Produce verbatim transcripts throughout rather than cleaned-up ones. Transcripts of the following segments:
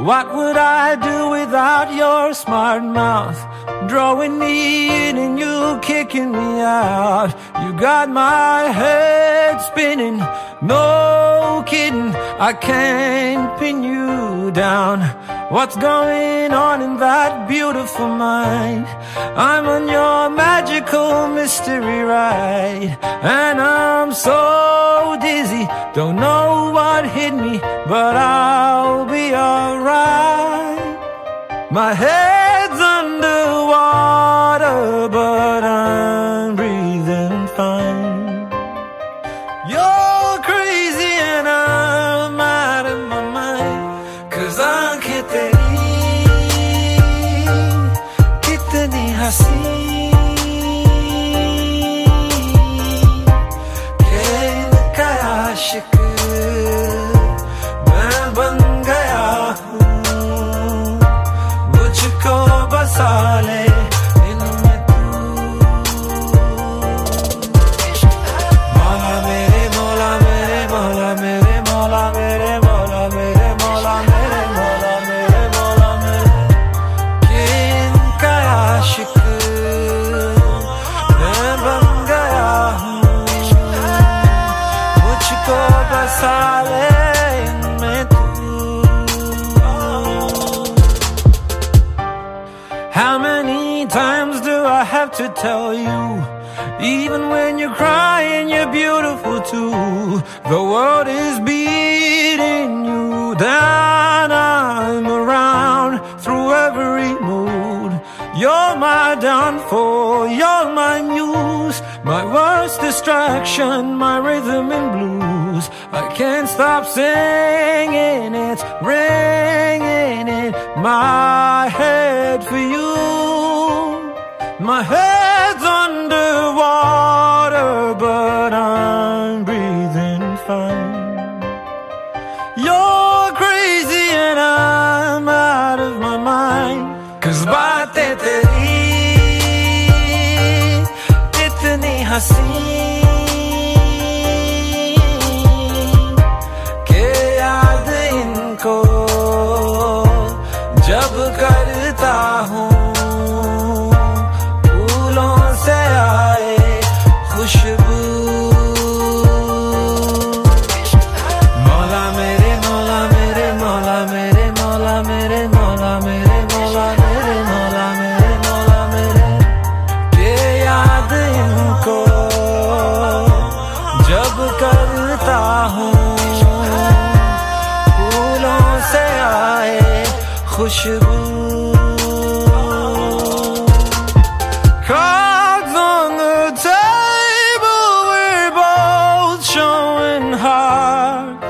What would I do without your smart mouth? Drawing me in and you kicking me out. You got my head spinning, no kidding, I can't pin you down. What's going on in that beautiful mind? I'm on your magical mystery ride, and I'm so dizzy, don't know what hit me, but I'll be alright. My head's underwater, but I'm breathing fine. You're crazy and I'm out of my mind, 'cause आँखें तेरी कितनी हंसी के इनका आशिक मैं बन गया हूँ. मुझको बसा ले इनमें तू. मौला मेरे मौला मेरे मौला मेरे मौला मेरे मौला मेरे मौला मेरे मौला मेरे मौला मेरे कि इनका आशिक मैं बन गया हूँ. मुझको बसा ले इनमें तू. How many times do I have to tell you? Even when you're crying, you're beautiful too. The world is beating you down. I'm around through every mood. You're my downfall, you're my muse, my worst distraction, my rhythm and blues. I can't stop singing, it's ringing in my head for you. My head's underwater, but I'm breathing fine. You're crazy and I'm out of my mind, 'cause बातें तेरी इतनी हंसी के याद इनको जब करता हूँ. फूलों से आए खुशबू. मौला मेरे मौला मेरे मौला मेरे मौला मेरे मौला मेरे मौला मेरे मौला मेरे मौला मेरे के याद इनको जब करता हूँ. फूलों से आए खुशबू. Cards on the table, we're both showing hearts,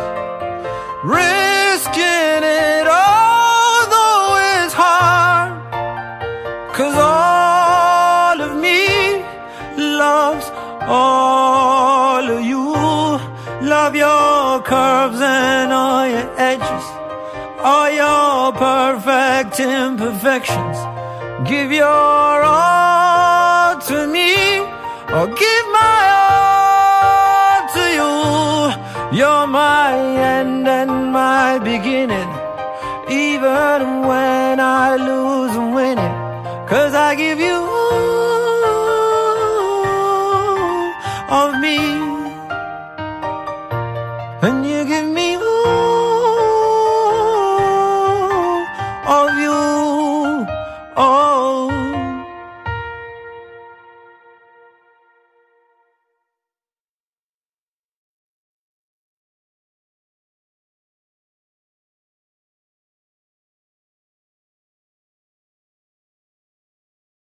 risking it all, though it's hard. 'Cause all of me loves all of you. Love your curves and all your edges, all your perfect imperfections. Give your all to me, or give my all to you. You're my end and my beginning, even when I lose and win it. 'Cause I give you all of me, and you give